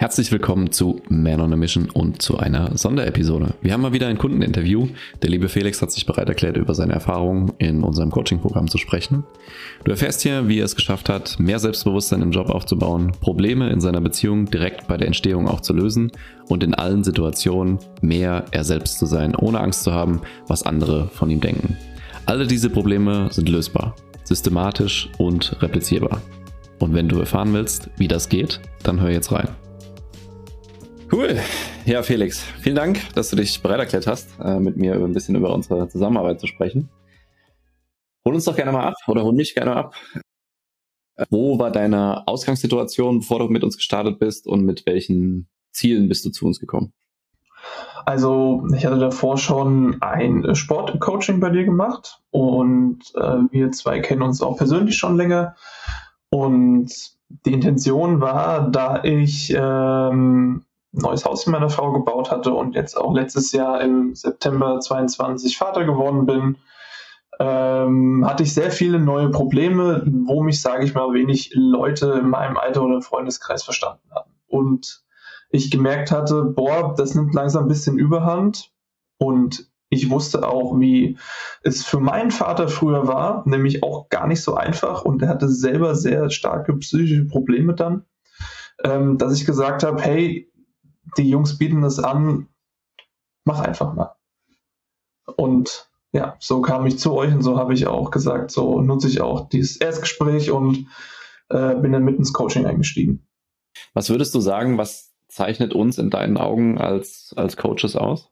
Herzlich willkommen zu Man on a Mission und zu einer Sonderepisode. Wir haben mal wieder ein Kundeninterview. Der liebe Felix hat sich bereit erklärt, über seine Erfahrungen in unserem Coaching-Programm zu sprechen. Du erfährst hier, wie er es geschafft hat, mehr Selbstbewusstsein im Job aufzubauen, Probleme in seiner Beziehung direkt bei der Entstehung auch zu lösen und in allen Situationen mehr er selbst zu sein, ohne Angst zu haben, was andere von ihm denken. Alle diese Probleme sind lösbar, systematisch und replizierbar. Und wenn du erfahren willst, wie das geht, dann hör jetzt rein. Cool. Ja, Felix, vielen Dank, dass du dich bereit erklärt hast, mit mir ein bisschen über unsere Zusammenarbeit zu sprechen. Hol uns doch gerne mal ab oder hol mich gerne ab. Wo war deine Ausgangssituation, bevor du mit uns gestartet bist und mit welchen Zielen bist du zu uns gekommen? Also ich hatte davor schon ein Sportcoaching bei dir gemacht und wir zwei kennen uns auch persönlich schon länger. Und die Intention war, da ich neues Haus mit meiner Frau gebaut hatte und jetzt auch letztes Jahr im September 22 Vater geworden bin, hatte ich sehr viele neue Probleme, wo mich, sage ich mal, wenig Leute in meinem Alter oder Freundeskreis verstanden haben. Und ich gemerkt hatte, das nimmt langsam ein bisschen Überhand. Und ich wusste auch, wie es für meinen Vater früher war, nämlich auch gar nicht so einfach. Und er hatte selber sehr starke psychische Probleme dann, dass ich gesagt habe, hey, die Jungs bieten das an, mach einfach mal. Und ja, so kam ich zu euch und so habe ich auch gesagt, so nutze ich auch dieses Erstgespräch und bin dann mit ins Coaching eingestiegen. Was würdest du sagen, was zeichnet uns in deinen Augen als Coaches aus?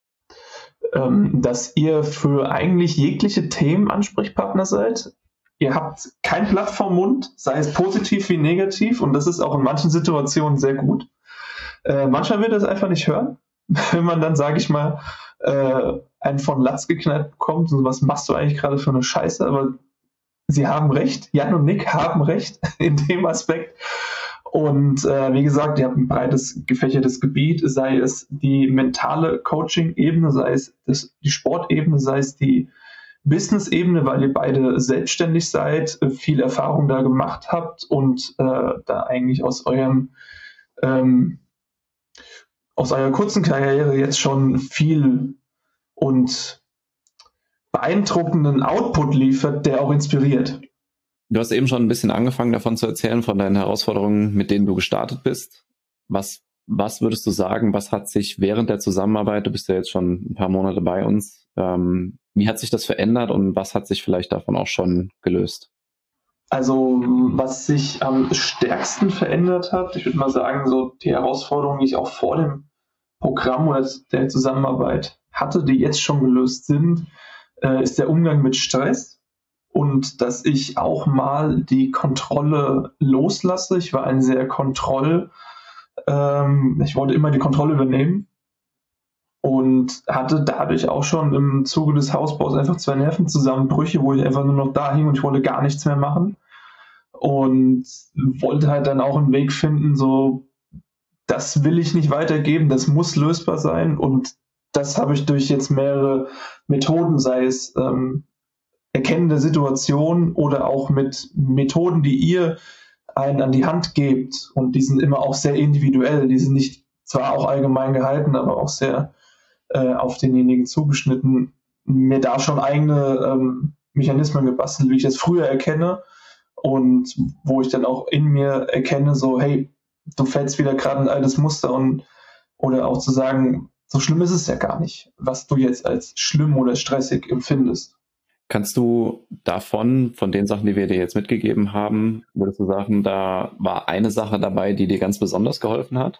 Dass ihr für eigentlich jegliche Themen Ansprechpartner seid. Ihr habt kein Blatt vorm Mund, sei es positiv wie negativ, und das ist auch in manchen Situationen sehr gut. Manchmal wird es einfach nicht hören, wenn man dann, sage ich mal, einen von Latz geknallt bekommt und was machst du eigentlich gerade für eine Scheiße, aber sie haben recht, Jan und Nick haben recht in dem Aspekt. Und wie gesagt, ihr habt ein breites, gefächertes Gebiet, sei es die mentale Coaching-Ebene, sei es die Sportebene, sei es die Business-Ebene, weil ihr beide selbstständig seid, viel Erfahrung da gemacht habt und da eigentlich aus eurer kurzen Karriere jetzt schon viel und beeindruckenden Output liefert, der auch inspiriert. Du hast eben schon ein bisschen angefangen davon zu erzählen, von deinen Herausforderungen, mit denen du gestartet bist. Was würdest du sagen, was hat sich während der Zusammenarbeit, du bist ja jetzt schon ein paar Monate bei uns, wie hat sich das verändert und was hat sich vielleicht davon auch schon gelöst? Also was sich am stärksten verändert hat, ich würde mal sagen, so die Herausforderungen, die ich auch vor dem Programm oder der Zusammenarbeit hatte, die jetzt schon gelöst sind, ist der Umgang mit Stress und dass ich auch mal die Kontrolle loslasse. Ich war ein sehr ich wollte immer die Kontrolle übernehmen und hatte dadurch auch schon im Zuge des Hausbaus einfach 2 Nervenzusammenbrüche, wo ich einfach nur noch da hing und ich wollte gar nichts mehr machen und wollte halt dann auch einen Weg finden, so, das will ich nicht weitergeben, das muss lösbar sein, und das habe ich durch jetzt mehrere Methoden, sei es Erkennen der Situation oder auch mit Methoden, die ihr einen an die Hand gebt, und die sind immer auch sehr individuell, die sind nicht zwar auch allgemein gehalten, aber auch sehr auf denjenigen zugeschnitten, mir da schon eigene Mechanismen gebastelt, wie ich das früher erkenne und wo ich dann auch in mir erkenne, so hey, du fällst wieder gerade ein altes Muster, oder auch zu sagen, so schlimm ist es ja gar nicht, was du jetzt als schlimm oder stressig empfindest. Kannst du von den Sachen, die wir dir jetzt mitgegeben haben, würdest du sagen, da war eine Sache dabei, die dir ganz besonders geholfen hat?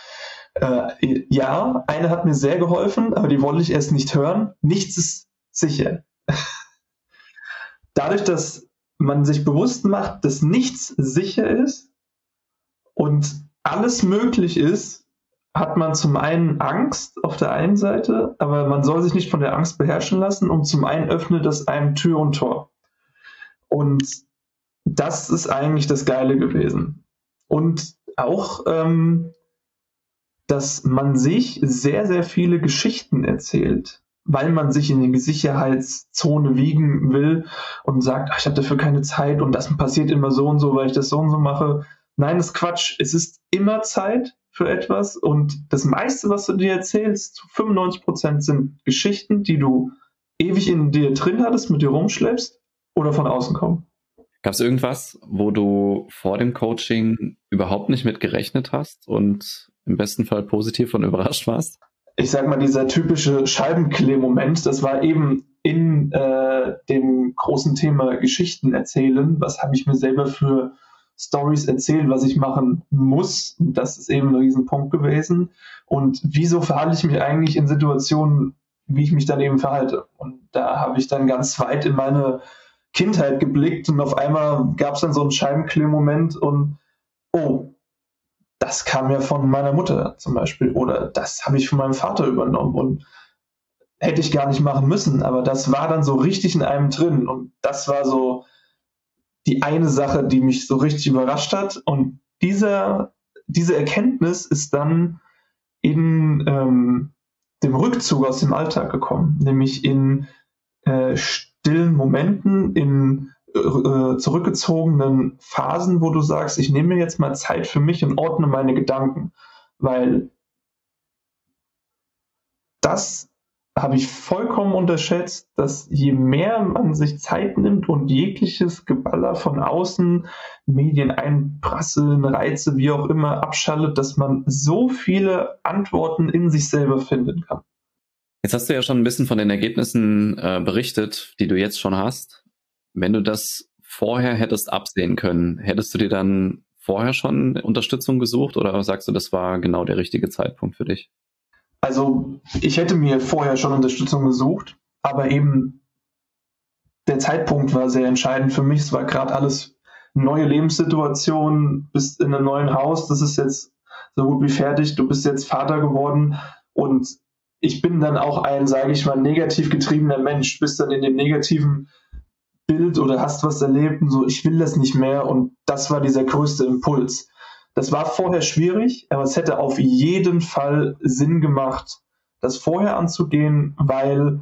Ja, eine hat mir sehr geholfen, aber die wollte ich erst nicht hören. Nichts ist sicher. Dadurch, dass man sich bewusst macht, dass nichts sicher ist und alles möglich ist, hat man zum einen Angst auf der einen Seite, aber man soll sich nicht von der Angst beherrschen lassen, und zum einen öffnet das einem Tür und Tor. Und das ist eigentlich das Geile gewesen. Und auch, dass man sich sehr, sehr viele Geschichten erzählt, weil man sich in die Sicherheitszone wiegen will und sagt, ach, ich habe dafür keine Zeit und das passiert immer so und so, weil ich das so und so mache. Nein, das ist Quatsch. Es ist immer Zeit. für etwas und das meiste, was du dir erzählst, zu 95% sind Geschichten, die du ewig in dir drin hattest, mit dir rumschleppst oder von außen kommen. Gab es irgendwas, wo du vor dem Coaching überhaupt nicht mit gerechnet hast und im besten Fall positiv von überrascht warst? Ich sag mal, dieser typische Scheibenkleer-Moment, das war eben in dem großen Thema Geschichten erzählen. Was habe ich mir selber für Stories erzählt, was ich machen muss? Und das ist eben ein Riesenpunkt gewesen. Und wieso verhalte ich mich eigentlich in Situationen, wie ich mich dann eben verhalte? Und da habe ich dann ganz weit in meine Kindheit geblickt und auf einmal gab es dann so einen Scheibenkleer-Moment und oh, das kam ja von meiner Mutter zum Beispiel oder das habe ich von meinem Vater übernommen und hätte ich gar nicht machen müssen, aber das war dann so richtig in einem drin und das war so die eine Sache, die mich so richtig überrascht hat und diese Erkenntnis ist dann in dem Rückzug aus dem Alltag gekommen, nämlich in stillen Momenten, in zurückgezogenen Phasen, wo du sagst, ich nehme mir jetzt mal Zeit für mich und ordne meine Gedanken, weil das habe ich vollkommen unterschätzt, dass je mehr man sich Zeit nimmt und jegliches Geballer von außen, Medien einprasseln, Reize, wie auch immer, abschaltet, dass man so viele Antworten in sich selber finden kann. Jetzt hast du ja schon ein bisschen von den Ergebnissen berichtet, die du jetzt schon hast. Wenn du das vorher hättest absehen können, hättest du dir dann vorher schon Unterstützung gesucht oder sagst du, das war genau der richtige Zeitpunkt für dich? Also ich hätte mir vorher schon Unterstützung gesucht, aber eben der Zeitpunkt war sehr entscheidend für mich. Es war gerade alles neue Lebenssituation, bist in einem neuen Haus, das ist jetzt so gut wie fertig, du bist jetzt Vater geworden und ich bin dann auch ein, sage ich mal, negativ getriebener Mensch, bist dann in dem negativen Bild oder hast was erlebt und so, ich will das nicht mehr und das war dieser größte Impuls. Das war vorher schwierig, aber es hätte auf jeden Fall Sinn gemacht, das vorher anzugehen, weil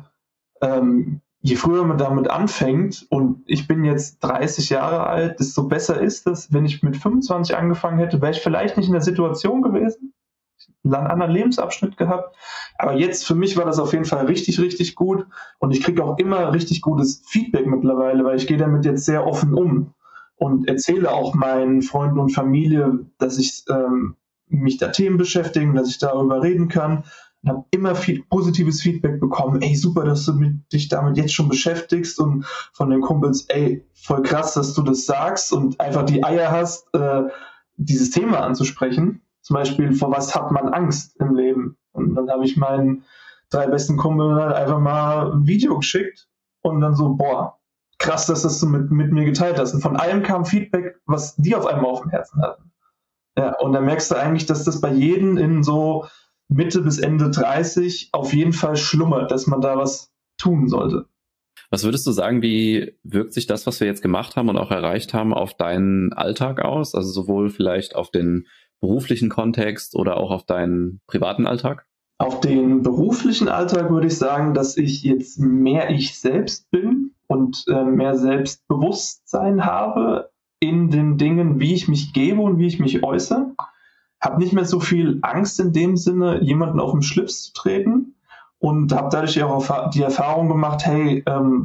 je früher man damit anfängt und ich bin jetzt 30 Jahre alt, desto besser ist es, wenn ich mit 25 angefangen hätte, wäre ich vielleicht nicht in der Situation gewesen, einen anderen Lebensabschnitt gehabt, aber jetzt für mich war das auf jeden Fall richtig, richtig gut und ich kriege auch immer richtig gutes Feedback mittlerweile, weil ich gehe damit jetzt sehr offen um und erzähle auch meinen Freunden und Familie, dass ich mich da Themen beschäftigen, dass ich darüber reden kann und habe immer viel positives Feedback bekommen, ey super, dass du dich damit jetzt schon beschäftigst und von den Kumpels, ey voll krass, dass du das sagst und einfach die Eier hast, dieses Thema anzusprechen. Zum Beispiel, vor was hat man Angst im Leben? Und dann habe ich meinen 3 besten Kumpeln halt einfach mal ein Video geschickt und dann so, boah, krass, dass das du mit mir geteilt hast. Und von allem kam Feedback, was die auf einmal auf dem Herzen hatten. Ja, und dann merkst du eigentlich, dass das bei jedem in so Mitte bis Ende 30 auf jeden Fall schlummert, dass man da was tun sollte. Was würdest du sagen, wie wirkt sich das, was wir jetzt gemacht haben und auch erreicht haben, auf deinen Alltag aus? Also sowohl vielleicht auf den beruflichen Kontext oder auch auf deinen privaten Alltag? Auf den beruflichen Alltag würde ich sagen, dass ich jetzt mehr ich selbst bin und mehr Selbstbewusstsein habe in den Dingen, wie ich mich gebe und wie ich mich äußere. Habe nicht mehr so viel Angst in dem Sinne, jemanden auf den Schlips zu treten und habe dadurch auch die Erfahrung gemacht, hey,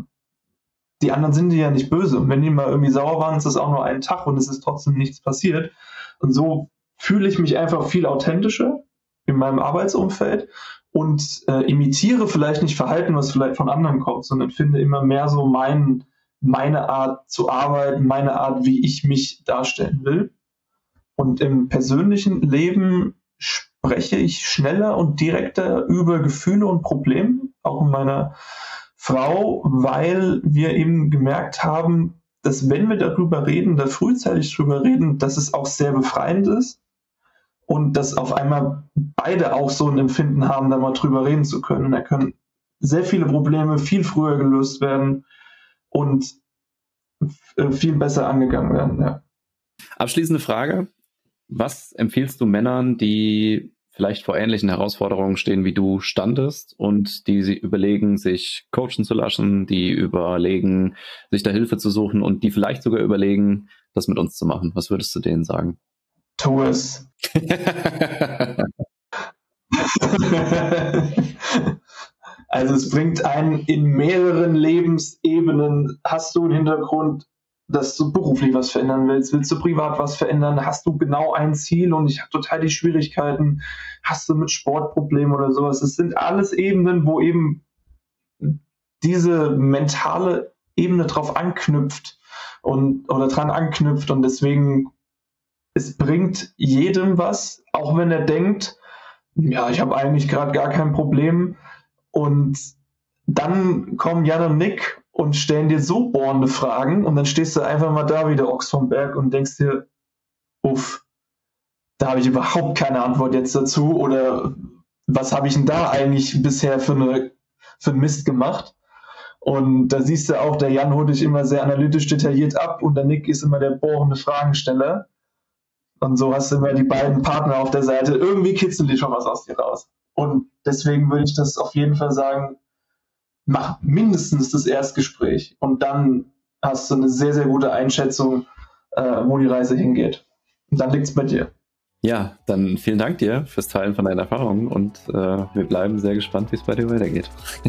die anderen sind dir ja nicht böse. Und wenn die mal irgendwie sauer waren, ist das auch nur ein Tag und es ist trotzdem nichts passiert. Und so fühle ich mich einfach viel authentischer in meinem Arbeitsumfeld und imitiere vielleicht nicht Verhalten, was vielleicht von anderen kommt, sondern finde immer mehr so meine Art zu arbeiten, meine Art, wie ich mich darstellen will. Und im persönlichen Leben spreche ich schneller und direkter über Gefühle und Probleme, auch mit meiner Frau, weil wir eben gemerkt haben, dass wenn wir darüber reden, da frühzeitig drüber reden, dass es auch sehr befreiend ist und dass auf einmal beide auch so ein Empfinden haben, da mal drüber reden zu können. Und da können sehr viele Probleme viel früher gelöst werden und viel besser angegangen werden. Ja. Abschließende Frage. Was empfiehlst du Männern, die vielleicht vor ähnlichen Herausforderungen stehen, wie du standest und die sie überlegen, sich coachen zu lassen, die überlegen, sich da Hilfe zu suchen und die vielleicht sogar überlegen, das mit uns zu machen? Was würdest du denen sagen? Tu es. Also es bringt einen in mehreren Lebensebenen. Hast du einen Hintergrund, dass du beruflich was verändern willst? Willst du privat was verändern? Hast du genau ein Ziel und ich habe total die Schwierigkeiten? Hast du mit Sportproblemen oder sowas? Es sind alles Ebenen, wo eben diese mentale Ebene drauf anknüpft oder dran anknüpft und deswegen, es bringt jedem was, auch wenn er denkt, ja, ich habe eigentlich gerade gar kein Problem. Und dann kommen Jan und Nick und stellen dir so bohrende Fragen und dann stehst du einfach mal da wie der Ochs vom Berg und denkst dir, uff, da habe ich überhaupt keine Antwort jetzt dazu oder was habe ich denn da eigentlich bisher für einen Mist gemacht? Und da siehst du auch, der Jan holt dich immer sehr analytisch detailliert ab und der Nick ist immer der bohrende Fragensteller. Und so hast du immer die beiden Partner auf der Seite. Irgendwie kitzeln die schon was aus dir raus. Und deswegen würde ich das auf jeden Fall sagen, mach mindestens das Erstgespräch und dann hast du eine sehr, sehr gute Einschätzung, wo die Reise hingeht. Und dann liegt es bei dir. Ja, dann vielen Dank dir fürs Teilen von deinen Erfahrungen und wir bleiben sehr gespannt, wie es bei dir weitergeht.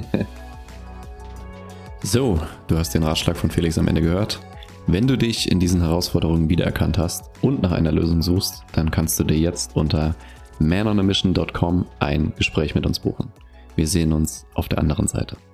So, du hast den Ratschlag von Felix am Ende gehört. Wenn du dich in diesen Herausforderungen wiedererkannt hast und nach einer Lösung suchst, dann kannst du dir jetzt unter manonamission.com ein Gespräch mit uns buchen. Wir sehen uns auf der anderen Seite.